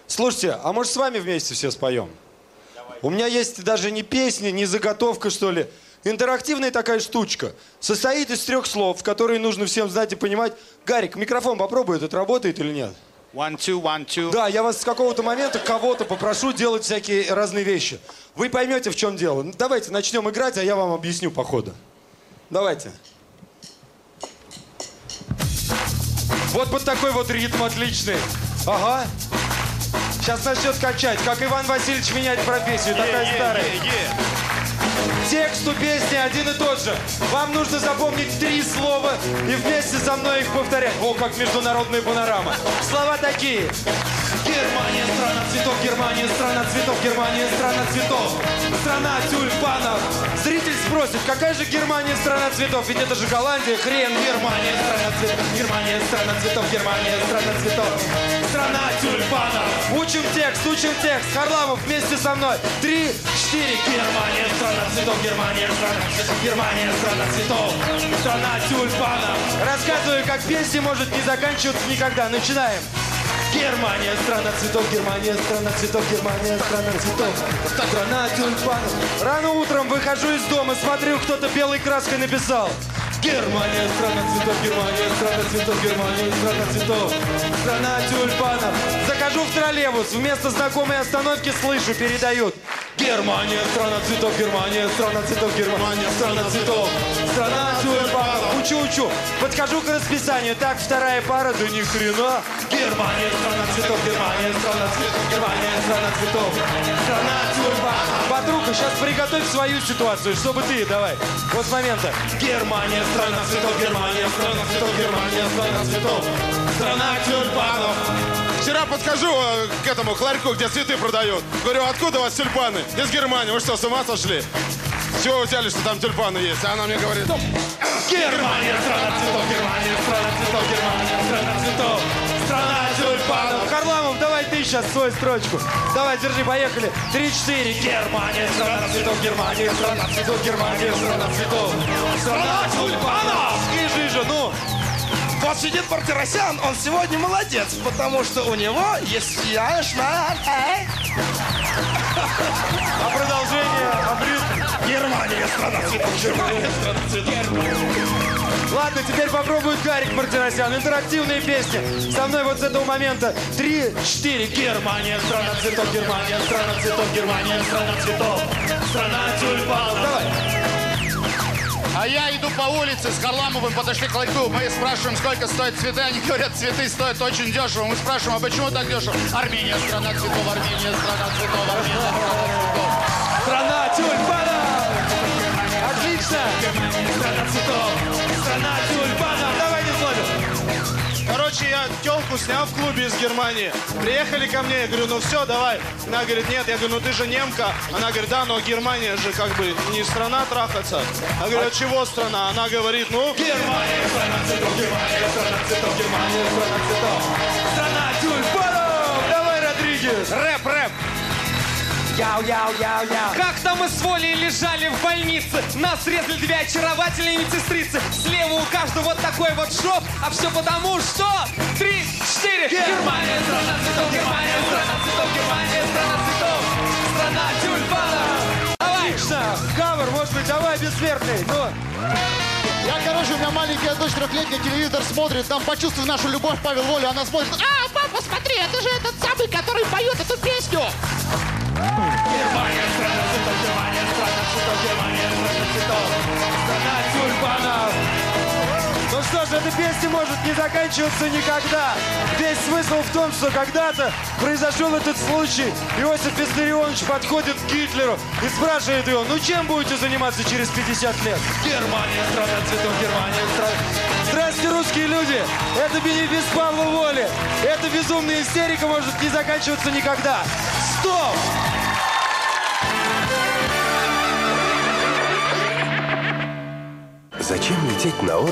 Слушайте, а может с вами вместе все споем? У меня есть даже не песня, не заготовка, что ли. Интерактивная такая штучка. Состоит из 3 слов, которые нужно всем знать и понимать. Гарик, микрофон попробуй, это работает или нет? 1, 2, 1, 2. Да, я вас с какого-то момента кого-то попрошу делать всякие разные вещи. Вы поймете, в чем дело. Давайте начнем играть, а я вам объясню по ходу. Давайте. Вот под такой вот ритм отличный. Ага. Сейчас начнет качать, как Иван Васильевич меняет профессию, такая старая. Текст у песни один и тот же. Вам нужно запомнить 3 слова и вместе со мной их повторять. О, как международная панорама. Слова такие. Германия, страна цветов, Германия, страна цветов, Германия, страна цветов. Страна тюльпанов. Зритель спросит, какая же Германия, страна цветов? Ведь это же Голландия, хрен. Германия, страна цветов, Германия, страна цветов, Германия, страна цветов. Страна тюльпанов. Учим текст. Харламов вместе со мной. 3, 4. Германия, страна цветов, Германия, страна цветов, Германия, страна цветов. Страна тюльпанов. Рассказываю, как песня может не заканчиваться никогда. Начинаем. Германия, страна цветов, Германия, страна цветов, Германия, страна цветов. Страна тюльпанов. Рано утром выхожу из дома, смотрю, кто-то белой краской написал. Германия, страна цветов, Германия, страна цветов, Германия, страна цветов. Страна тюльпанов. Захожу в троллейбус, вместо знакомой остановки слышу, передают. Германия, страна цветов, Германия, страна цветов, Германия, страна цветов. Страна тюльпанов. Учу. Подхожу к расписанию. Так, 2-я пара, да ни хрена. Германия, страна цветов, Германия, страна цветов, Германия, страна цветов. Страна тюльпанов. Подруга, сейчас приготовь свою ситуацию, чтобы ты, давай. Вот с момента. Германия, страна цветов, Германия, страна цветов, Германия, страна цветов. Страна тюльпанов. Вчера подхожу к этому ларьку, где цветы продают. Говорю, откуда у вас тюльпаны? Из Германии. Вы что, с ума сошли? Чего вы взяли, что там тюльпаны есть? А она мне говорит... Германия, страна цветов, Германия, страна цветов, Германия, страна цветов. Страна тюльпанов. Харламов, давай ты сейчас свою строчку. Давай, держи, поехали. 3, 4. Германия, страна цветов, Германия, страна цветов, Германия, страна цветов. Страна тюльпанов. И жижа, ну. Вот сидит Мартиросян, он сегодня молодец, потому что у него есть яшман. А продолжение, Германия, страна цветов, Германия, страна цветов. Ладно, теперь попробует Гарик Мартиросян. Интерактивные песни. Со мной вот с этого момента. 3, 4. Германия, страна цветов, Германия, страна цветов, Германия, страна цветов. Страна тюльпанов. Давай. А я иду по улице с Харламовым, подошли к ларьку. Мы спрашиваем, сколько стоят цветы. Они говорят, цветы стоят очень дешево. Мы спрашиваем, а почему так дешево? Армения, страна цветов, Армения, страна цветов, Армения, страна цветов. Страна тюльпанов. Отлично. Страна цветов. Страна тюльпанов. Давай, не сложим. Короче, я тёлку снял в клубе из Германии. Приехали ко мне, я говорю, ну все, давай. Она говорит, нет, я говорю, ну ты же немка. Она говорит, да, но Германия же как бы не страна трахаться. Я говорю, а чего страна? Она говорит, ну... Германия, страна цветов, Германия, страна цветов, Германия, страна цветов. Страна тюльпанов. Давай, Родригес. Рэп. Яу. Как там мы с Волей лежали в больнице. Нас резали 2 очаровательные медсестрицы. Слева у каждого вот такой вот шов. А все потому, что 3, 4. Германия, страна цветов, Германия, страна цветов, Германия, страна цветов. Страна тюльпанов. Давай. Отлично. Кавер, может быть, давай, бессмертный. Ну. У меня маленькая дочь 3-летняя, телевизор смотрит, там «Почувствуй нашу любовь», Павел Воля, она смотрит. А, папа, смотри, это же этот самый, который поет эту песню. Германия, страна цветов, Германия, страна цветов, Германия, страна цветов. Страна тюльпанов. Ну что ж, эта песня может не заканчиваться никогда. Весь смысл в том, что когда-то произошел этот случай. Иосиф Виссарионович подходит к Гитлеру и спрашивает его, ну чем будете заниматься через 50 лет? Германия, страна цветов, Германия, страна... Здравствуйте, русские люди! Это бенефис Павла Воли. Эта безумная истерика может не заканчиваться никогда. Стоп! Зачем лететь на отдых?